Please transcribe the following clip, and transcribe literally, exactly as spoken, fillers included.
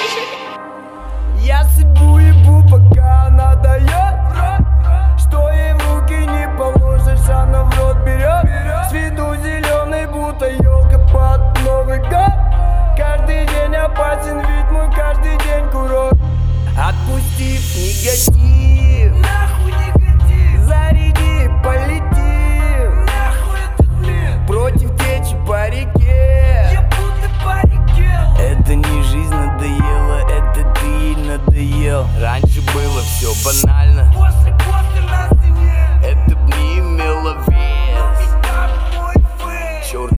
Я сыпу ебу, пока она дает, что ей в руки не положишь, она в рот берет. С виду зеленый, будто елка под Новый год. Каждый день опасен, ведь мой каждый день курок. Отпустив негатив, нахуй негатив, заряди, полети.